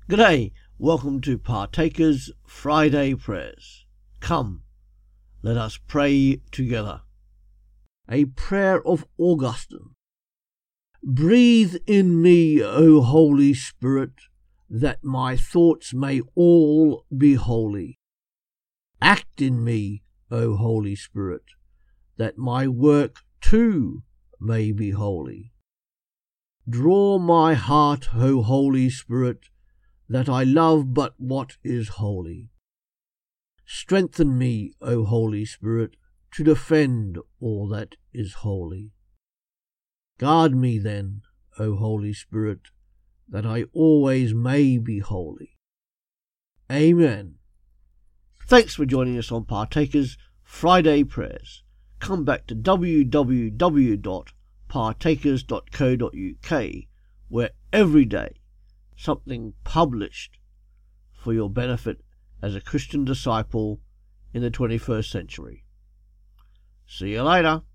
G'day, welcome to Partakers Friday Prayers. Come, let us pray together. A prayer of Augustine. Breathe in me, O Holy Spirit, that my thoughts may all be holy. Act in me, O Holy Spirit, that my work too may be holy. Draw my heart, O Holy Spirit, that I love but what is holy. Strengthen me, O Holy Spirit, to defend all that is holy. Guard me then, O Holy Spirit, that I always may be holy. Amen. Thanks for joining us on Partakers Friday Prayers. Come back to www.partakers.co.uk, where every day something published for your benefit as a Christian disciple in the 21st century. See you later.